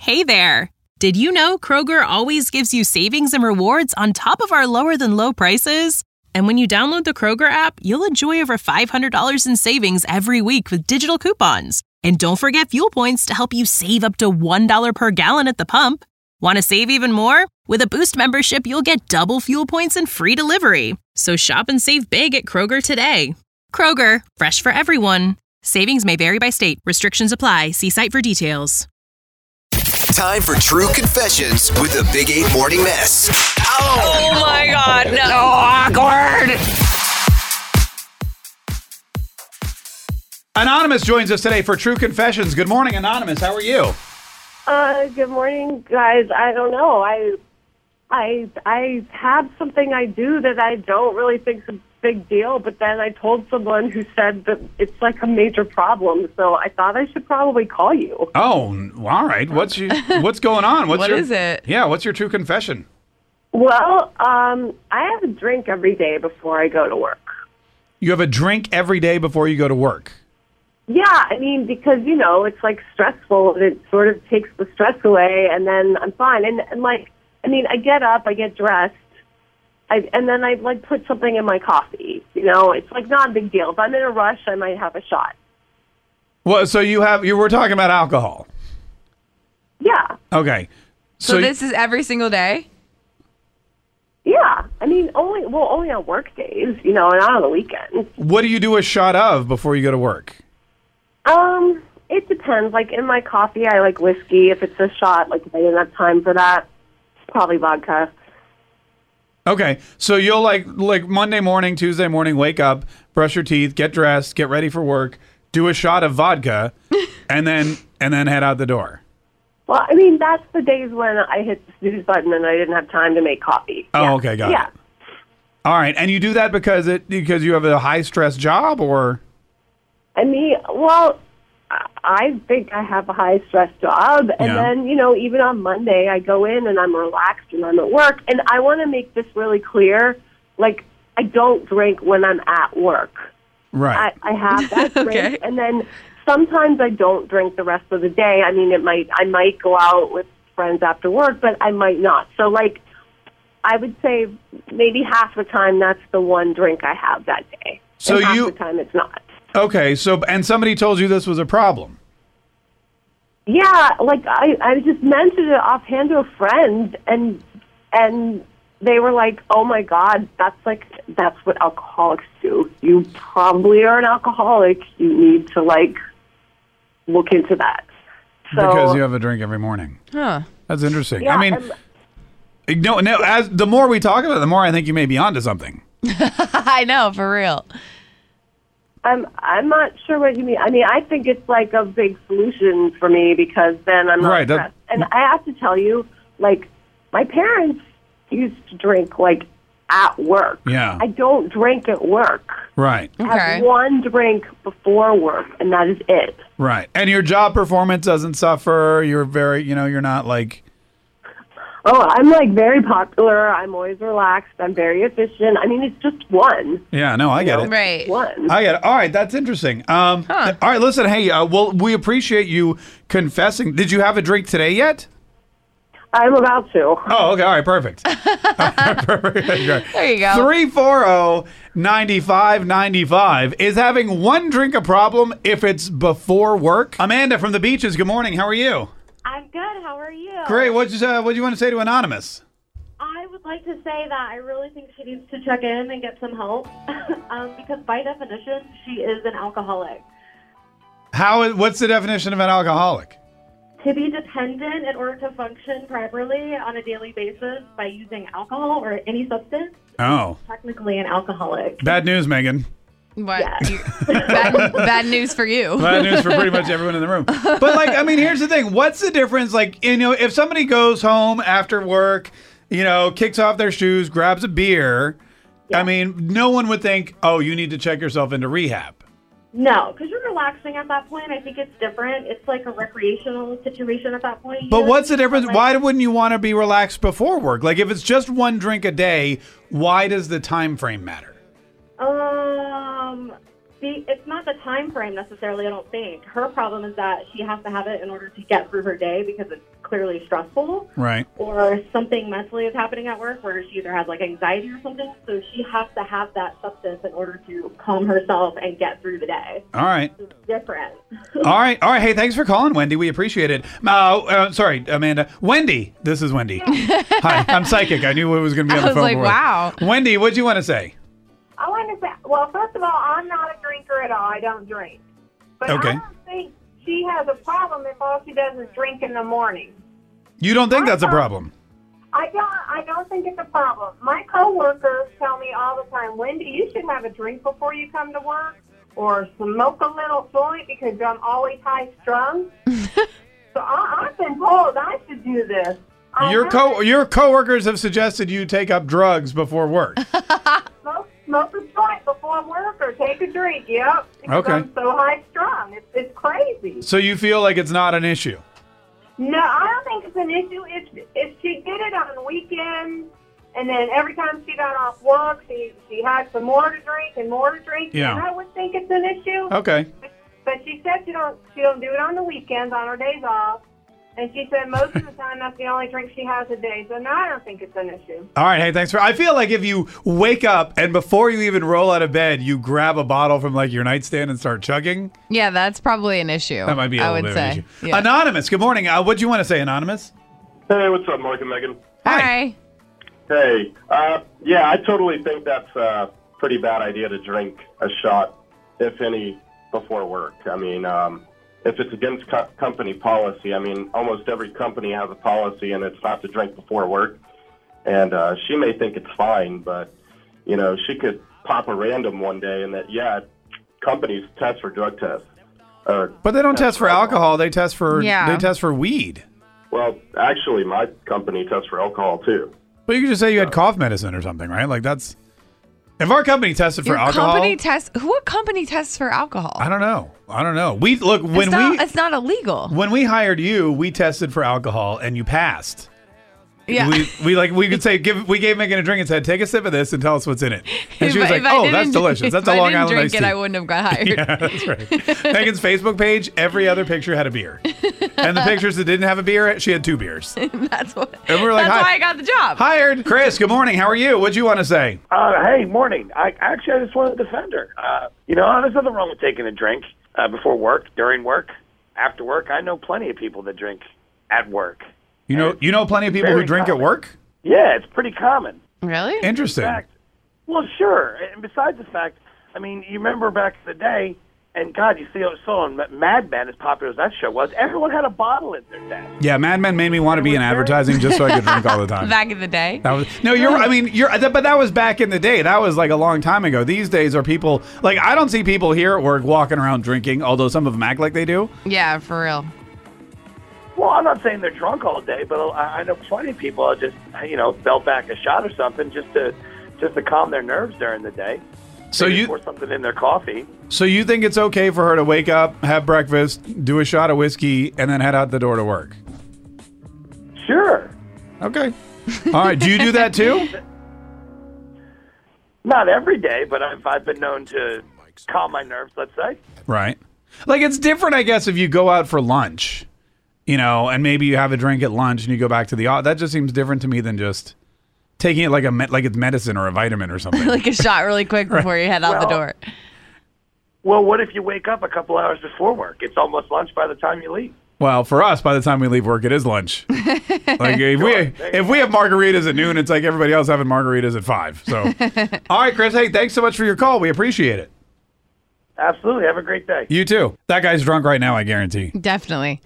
Hey there! Did you know Kroger always gives you savings and rewards on top of our lower-than-low prices? And when you download the Kroger app, you'll enjoy over $500 in savings every week with digital coupons. And don't forget fuel points to help you save up to $1 per gallon at the pump. Want to save even more? With a Boost membership, you'll get double fuel points and free delivery. So shop and save big at Kroger today. Kroger, fresh for everyone. Savings may vary by state. Restrictions apply. See site for details. Time for True Confessions with the Big 8 Morning Mess. Oh my God, no. Awkward. Anonymous joins us today for True Confessions. Good morning, Anonymous. How are you? Good morning, guys. I don't know. I have something I do that I don't really think is a big deal, but then I told someone who said that it's like a major problem, so I thought I should probably call you. Oh, all right. What's going on? What is it? Yeah, what's your true confession? Well, I have a drink every day before I go to work. You have a drink every day before you go to work? Yeah, I mean, because, you know, it's like stressful, and it sort of takes the stress away, and then I'm fine. And like, I mean, I get up, I get dressed, and then I like put something in my coffee. You know, it's like not a big deal. If I'm in a rush, I might have a shot. Well, so you were talking about alcohol. Yeah. Okay. So this is every single day? Yeah. I mean, only on work days, you know, not on the weekends. What do you do a shot of before you go to work? It depends. Like in my coffee, I like whiskey. If it's a shot, like if I didn't have time for that, probably vodka. Okay, so you'll like Monday morning, Tuesday morning, wake up, brush your teeth, get dressed, get ready for work, do a shot of vodka, and then head out the door. Well, I mean, that's the days when I hit the snooze button and I didn't have time to make coffee. Oh, yeah. okay, got it. All right, and you do that because you have a high stress job, or? I mean, well, I think I have a high-stress job, and then, you know, even on Monday, I go in and I'm relaxed and I'm at work, and I want to make this really clear, like, I don't drink when I'm at work. Right. I have that drink, Okay. and then sometimes I don't drink the rest of the day. I mean, I might go out with friends after work, but I might not. So, like, I would say maybe half the time that's the one drink I have that day. So and half the time it's not. Okay, so, and somebody told you this was a problem? Yeah, like, I just mentioned it offhand to a friend, and they were like, oh my God, that's what alcoholics do. You probably are an alcoholic. You need to, like, look into that. So, Because you have a drink every morning. Huh. That's interesting. yeah, I mean, as the more we talk about it, the more I think you may be onto something. I know, for real. I'm not sure what you mean. I mean, I think it's like a big solution for me because then I'm not stressed. And I have to tell you, like, my parents used to drink, like, at work. Yeah. I don't drink at work. Right. I Okay. have one drink before work, and that is it. Right. And your job performance doesn't suffer. You're very, you're not like... Oh, I'm, like, very popular. I'm always relaxed. I'm very efficient. I mean, it's just one. Yeah, no, I get it. Right. One. I get it. All right, that's interesting. All right, listen, hey, well, we appreciate you confessing. Did you have a drink today yet? I'm about to. Oh, okay. All right, perfect. There you go. 340-9595. Is having one drink a problem if it's before work? Amanda from the Beaches, good morning. How are you? I'm good. How are you? Great. What do you want to say to Anonymous? I would like to say that I really think she needs to check in and get some help because by definition, she is an alcoholic. What's the definition of an alcoholic? To be dependent in order to function properly on a daily basis by using alcohol or any substance, Oh. technically an alcoholic. Bad news, Megan. What? Yeah. Bad news for you. Bad news for pretty much everyone in the room. But, like, I mean, here's the thing. What's the difference? Like, if somebody goes home after work, kicks off their shoes, grabs a beer, I mean, no one would think, oh, you need to check yourself into rehab. No, because you're relaxing at that point. I think it's different. It's like a recreational situation at that point. But what's the difference? Why wouldn't you want to be relaxed before work? Like, if it's just one drink a day, why does the time frame matter? it's not the time frame necessarily, I don't think. Her problem is that she has to have it in order to get through her day because it's clearly stressful. Right. Or something mentally is happening at work where she either has like anxiety or something. So she has to have that substance in order to calm herself and get through the day. All right. It's different. All right. Hey, thanks for calling, Wendy. We appreciate it. Sorry, Amanda. Wendy. This is Wendy. Hi. I'm psychic. I knew it was going to be on the phone. I was like, wow. Wendy, what'd you want to say? I want to say, well, first of all, I'm not a drinker at all. I don't drink. But Okay. I don't think she has a problem if all she does is drink in the morning. You don't think that's a problem? I don't think it's a problem. My coworkers tell me all the time, Wendy, you should have a drink before you come to work or smoke a little joint because I'm always high strung. So I've been told I should do this. Your coworkers have suggested you take up drugs before work. Smoke a joint before work or take a drink, yep. Because Okay. I'm so high strung. It's crazy. So you feel like it's not an issue? No, I don't think it's an issue. If she did it on weekends, and then every time she got off work, she had some more to drink and more to drink, Yeah. then I would think it's an issue. Okay. But she said she don't do it on the weekends, on her days off. And she said most of the time that's the only drink she has a day. So no, I don't think it's an issue. All right. Hey, thanks I feel like if you wake up and before you even roll out of bed, you grab a bottle from like your nightstand and start chugging. Yeah, that's probably an issue. That might be a I little would bit of an say. issue. Yeah. Anonymous. Good morning. What'd you want to say, Anonymous? Hey, what's up, Mark and Megan? Hi. Hey, yeah, I totally think that's a pretty bad idea to drink a shot, if any, before work. I mean, if it's against company policy, I mean, almost every company has a policy, and it's not to drink before work. And she may think it's fine, but, you know, she could pop a random one day and that, yeah, companies test for drug tests. But they don't test for alcohol. They test for Yeah. they test for weed. Well, actually, my company tests for alcohol, too. But you could just say you had cough medicine or something, right? Like that's... If our company tested for Your alcohol... What company tests for alcohol? I don't know. We look when it's not illegal. When we hired you, we tested for alcohol and you passed. Yeah. We could say we gave Megan a drink and said, take a sip of this and tell us what's in it. And she was like, If I oh, that's didn't- delicious. That's if a Long I Island didn't iced drink tea. it, I wouldn't have got hired. Yeah, that's right. Megan's Facebook page, every other picture had a beer. And the pictures that didn't have a beer, she had 2 beers. That's what. And we were like, that's hi. why I got the job. Hired. Chris, good morning. How are you? What'd you want to say? Hey, morning. I just wanted to defend her. There's nothing wrong with taking a drink before work, during work, after work. I know plenty of people that drink at work. You know plenty of people who very drink at common. work? Yeah, it's pretty common. Really? Interesting. In fact, well, sure. And besides the fact, I mean, you remember back in the day, and God, you saw on Mad Men, as popular as that show was, everyone had a bottle in their desk. Yeah, Mad Men made me want to be in advertising just so I could drink all the time. Back in the day. But that was back in the day. That was like a long time ago. These days are people, like I don't see people here at work walking around drinking, although some of them act like they do. Yeah, for real. Well, I'm not saying they're drunk all day, but I know plenty of people that just, belt back a shot or something just to calm their nerves during the day. So Maybe you pour something in their coffee. So you think it's okay for her to wake up, have breakfast, do a shot of whiskey, and then head out the door to work? Sure. Okay. All right. Do you do that too? Not every day, but I've been known to calm my nerves, let's say. Right. Like it's different, I guess, if you go out for lunch, and maybe you have a drink at lunch and you go back to the that just seems different to me than just taking it like it's medicine or a vitamin or something. Like a shot really quick before you head out the door. Well, what if you wake up a couple hours before work? It's almost lunch by the time you leave. Well, for us, by the time we leave work, it is lunch. Like if we have margaritas at noon, it's like everybody else having margaritas at 5. So, all right, Chris. Hey, thanks so much for your call. We appreciate it. Absolutely. Have a great day. You too. That guy's drunk right now, I guarantee. Definitely.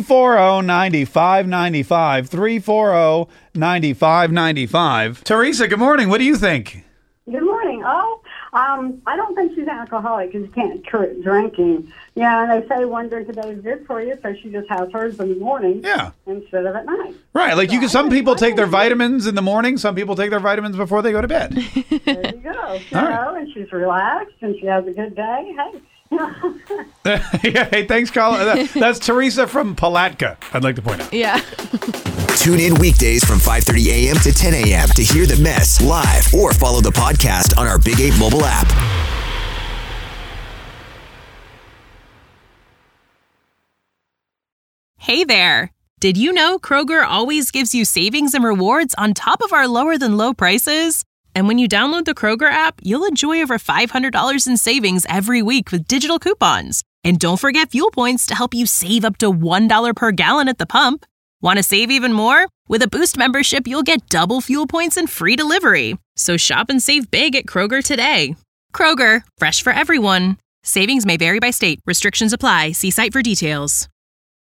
340-9595. 340-9595. Teresa, good morning. What do you think? Good morning. I don't think she's an alcoholic because you can't quit drinking. Yeah, and they say one drink a day is good for you, so she just has hers in the morning. Yeah. Instead of at night. Right. Like some people take their vitamins in the morning. Some people take their vitamins before they go to bed. There you go. And she's relaxed and she has a good day. Hey. Yeah, hey, thanks, Colin. That's Teresa from Palatka, I'd like to point out. Yeah. Tune in weekdays from 5:30 a.m. to 10 a.m. to hear the mess live or follow the podcast on our Big 8 mobile app. Hey there! Did you know Kroger always gives you savings and rewards on top of our lower than low prices? And when you download the Kroger app, you'll enjoy over $500 in savings every week with digital coupons. And don't forget fuel points to help you save up to $1 per gallon at the pump. Want to save even more? With a Boost membership, you'll get double fuel points and free delivery. So shop and save big at Kroger today. Kroger, fresh for everyone. Savings may vary by state. Restrictions apply. See site for details.